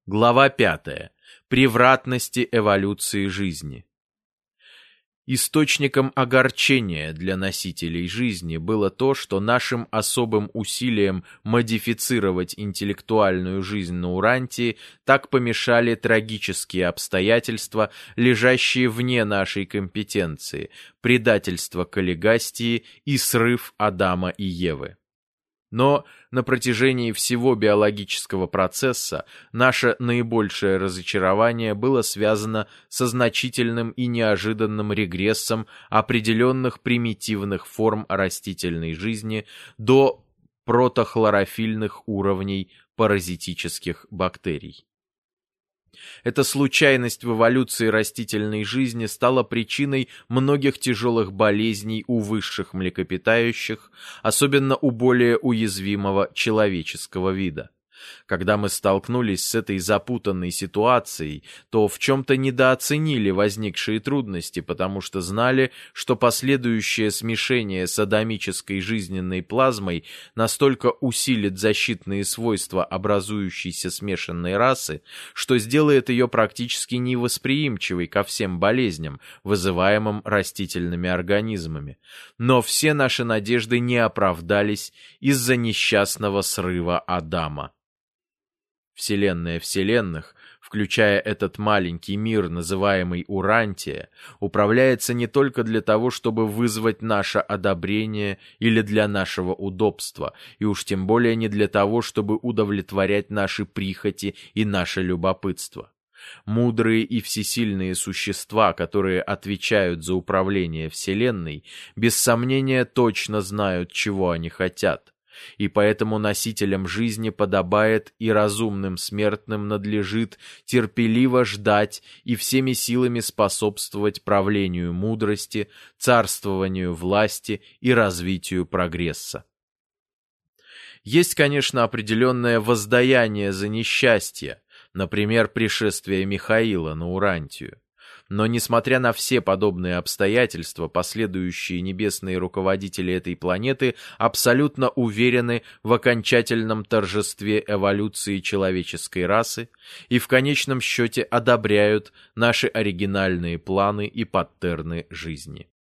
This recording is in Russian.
Глава 5. Превратности эволюции жизни. Источником огорчения для носителей жизни было то, что нашим особым усилиям модифицировать интеллектуальную жизнь на Урантии так помешали трагические обстоятельства, лежащие вне нашей компетенции, предательство Каллигастии и срыв Адама и Евы. Но на протяжении всего биологического процесса наше наибольшее разочарование было связано со значительным и неожиданным регрессом определенных примитивных форм растительной жизни до протохлорофильных уровней паразитических бактерий. Эта случайность в эволюции растительной жизни стала причиной многих тяжелых болезней у высших млекопитающих, особенно у более уязвимого человеческого вида. Когда мы столкнулись с этой запутанной ситуацией, то в чем-то недооценили возникшие трудности, потому что знали, что последующее смешение с адамической жизненной плазмой настолько усилит защитные свойства образующейся смешанной расы, что сделает ее практически невосприимчивой ко всем болезням, вызываемым растительными организмами. Но все наши надежды не оправдались из-за несчастного срыва Адама. Вселенная вселенных, включая этот маленький мир, называемый Урантия, управляется не только для того, чтобы вызвать наше одобрение или для нашего удобства, и уж тем более не для того, чтобы удовлетворять наши прихоти и наше любопытство. Мудрые и всесильные существа, которые отвечают за управление Вселенной, без сомнения точно знают, чего они хотят. И поэтому носителям жизни подобает и разумным смертным надлежит терпеливо ждать и всеми силами способствовать правлению мудрости, царствованию власти и развитию прогресса. Есть, конечно, определенное воздаяние за несчастье, например, пришествие Михаила на Урантию. Но, несмотря на все подобные обстоятельства, последующие небесные руководители этой планеты абсолютно уверены в окончательном торжестве эволюции человеческой расы и в конечном счете одобряют наши оригинальные планы и паттерны жизни.